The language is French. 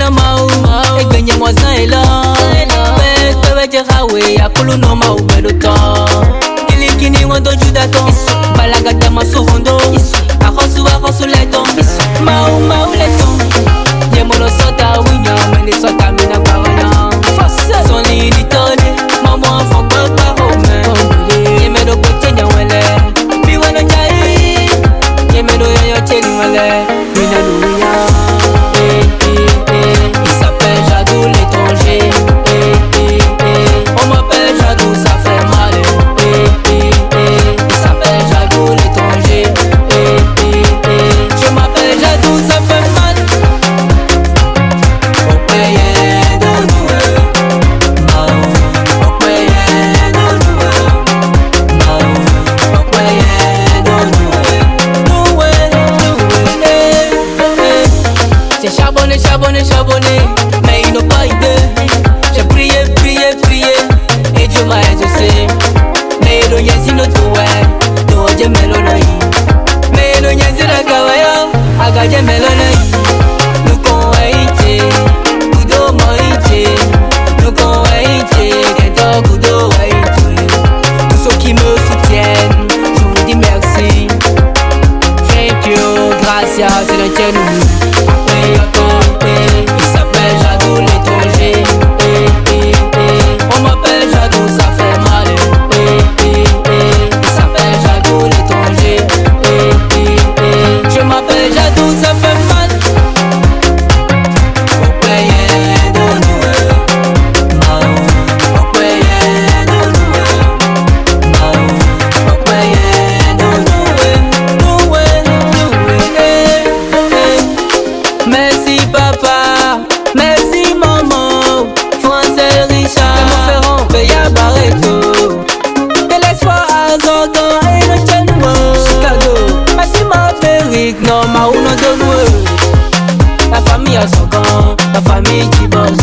la mau e gbenye moazan e la pewe jerawe akulu no mau beluto kilikini wando judato balaga dama suhondo arrosu leton mau leton yemolo sota winya meni sota mina parana son litone maman enfant papa home yemedo potenya wele biwana jai yemedo yo cheli wele mina nuya il s'appelle Jadou l'étranger on m'appelle Jadou ça fait mal il s'appelle Jadou l'étranger je m'appelle Jadou ça fait mal on paye de nous on paye de nous on paye de nous j'ai charbonné mais ils n'ont pas idée. J'ai prié et Dieu m'a exaucé. Mais le nyezi no tuwe no je melonai. Mais le nyezi la kawaya agaje melonai. Nous con haïté, kudo moïté. Nous con haïté, kento kudo haïté. Tous ceux qui me soutiennent, je vous dis merci. Thank you, gracias, c'est le tien nous. Il s'appelle Jadou l'étranger on m'appelle Jadou ça fait mal il s'appelle Jadou l'étranger je m'appelle Jadou ça fait mal on paye de nous on paye de nous on paye de nous merci papa, merci maman, Français Richard, Clermont-Ferrand, Béa Barreto, de l'espoir à Zordon et le Tchénoua, Chicago, merci ma Férique, non ma ou non de nous, la famille à son camp, la famille qui bosse.